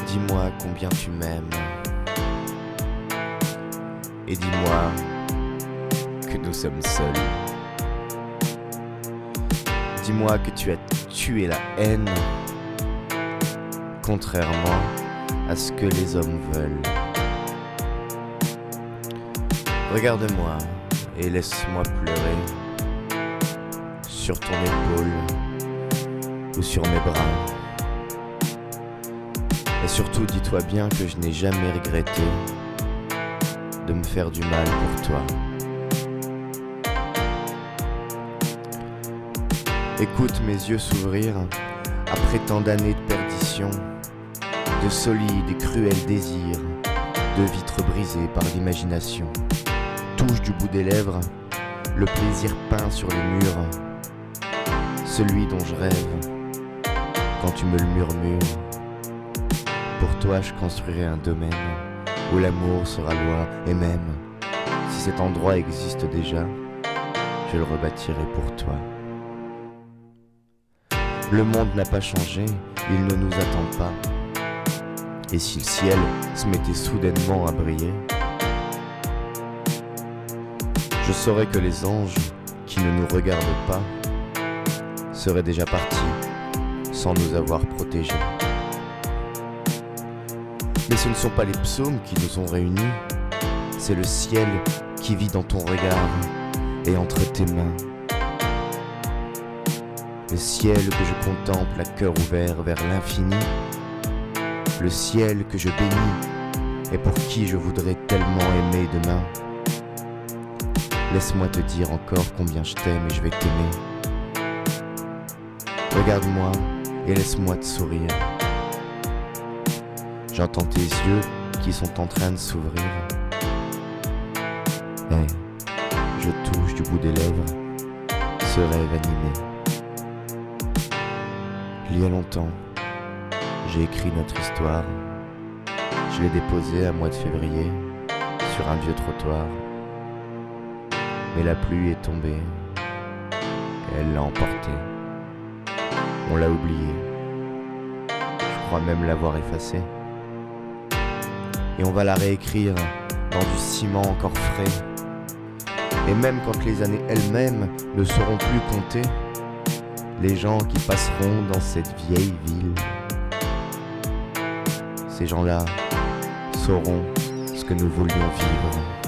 dis-moi combien tu m'aimes. Et dis-moi que nous sommes seuls. Dis-moi que tu as tué la haine, contrairement à ce que les hommes veulent. Regarde-moi et laisse-moi pleurer sur ton épaule ou sur mes bras. Et surtout, dis-toi bien que je n'ai jamais regretté de me faire du mal pour toi. Écoute mes yeux s'ouvrir après tant d'années de perdition, de solides et cruels désirs, de vitres brisées par l'imagination. Touche du bout des lèvres le plaisir peint sur les murs, celui dont je rêve quand tu me le murmures. Pour toi je construirai un domaine où l'amour sera loi, et même si cet endroit existe déjà, je le rebâtirai pour toi. Le monde n'a pas changé, il ne nous attend pas. Et si le ciel se mettait soudainement à briller, je saurais que les anges qui ne nous regardent pas seraient déjà partis sans nous avoir protégés. Mais ce ne sont pas les psaumes qui nous ont réunis, c'est le ciel qui vit dans ton regard et entre tes mains. Le ciel que je contemple à cœur ouvert vers l'infini, le ciel que je bénis et pour qui je voudrais tellement aimer demain. Laisse-moi te dire encore combien je t'aime et je vais t'aimer. Regarde-moi et laisse-moi te sourire. J'entends tes yeux qui sont en train de s'ouvrir. Et je touche du bout des lèvres ce rêve animé. Il y a longtemps, j'ai écrit notre histoire. Je l'ai déposée à mois de février sur un vieux trottoir. Mais la pluie est tombée et elle l'a emportée. On l'a oubliée. Je crois même l'avoir effacée. Et on va la réécrire dans du ciment encore frais. Et même quand les années elles-mêmes ne seront plus comptées, les gens qui passeront dans cette vieille ville, ces gens-là sauront ce que nous voulions vivre.